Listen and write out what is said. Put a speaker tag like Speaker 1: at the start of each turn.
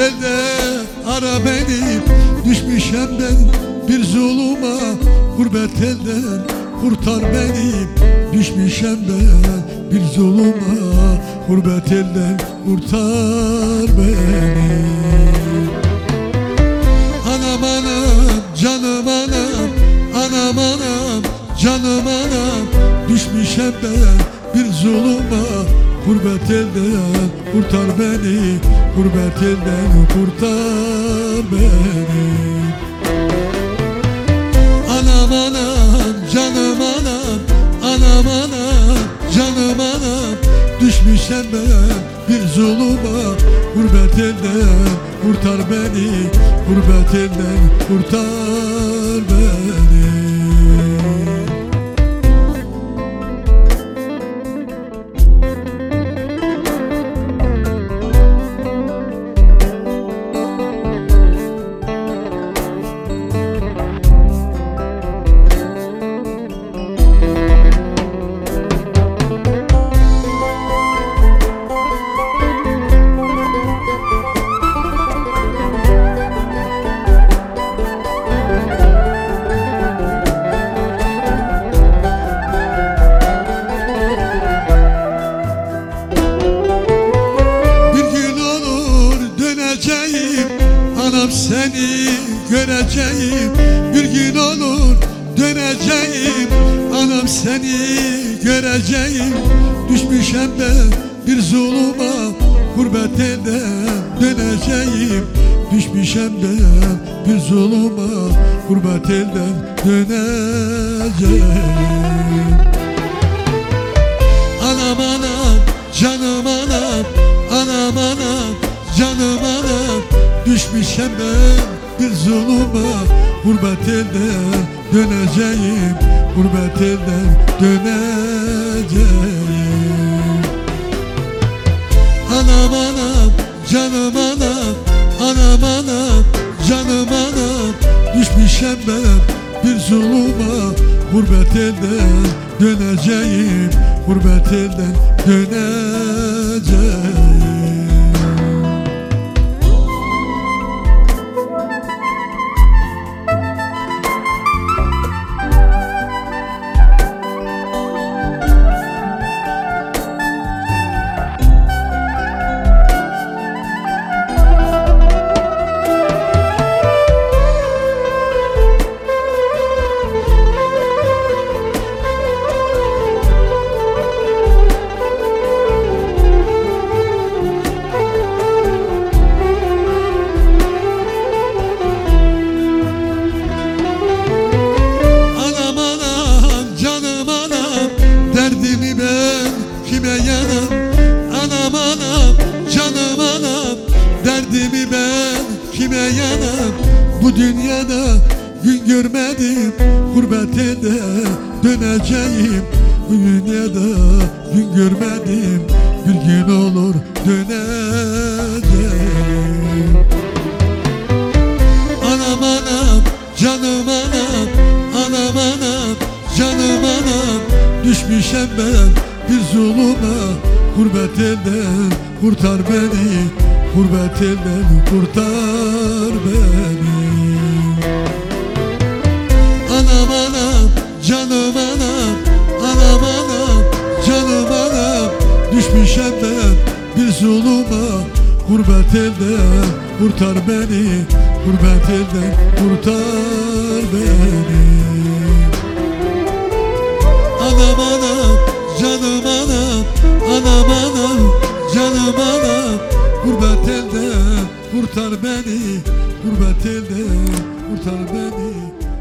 Speaker 1: elde ara beni, düşmüşem ben bir zuluma. Gurbet elden kurtar beni, düşmüşem ben bir zuluma. Gurbet elden kurtar beni. Anam anam canım anam, anam anam canım anam, düşmüşem ben bir zuluma. Gurbet elden kurtar beni, gurbet elden kurtar beni. Anam anam canım anam, anam anam canım anam, düşmüşem ben bir zuluma. Gurbet elden kurtar beni, gurbet elden kurtar beni. Anam seni göreceğim, bir gün olur döneceğim. Anam seni göreceğim, düşmüşem ben bir zuluma. Gurbet elden döneceğim, düşmüşem ben bir zuluma. Gurbet elden döneceğim. Anam anam canım anam, anam anam canım anam, düşmüşem ben bir zuluma. Gurbet elden döneceğim, gurbet elden döneceğim. Anam anam canım anam, anam anam canım anam, düşmüşem ben bir zuluma. Gurbet elden döneceğim, gurbet elden döneceğim. Kime yanam, anam anam canım anam, derdimi ben kime yanam. Bu dünyada gün görmedim, gurbet elde döneceğim. Bu dünyada gün görmedim, bir gün olur döneceğim. Anam anam canım anam, anam anam canım anam, düşmüşem ben bir zuluma. Gurbet elden kurtar beni, gurbet elden kurtar beni. Anam anam canım anam, anam anam canım anam, düşmüşem ben bir zuluma. Gurbet elden kurtar beni, gurbet elden kurtar beni. Anam anam canım anam, anam anam canım anam, gurbet elden kurtar beni, gurbet elden kurtar beni.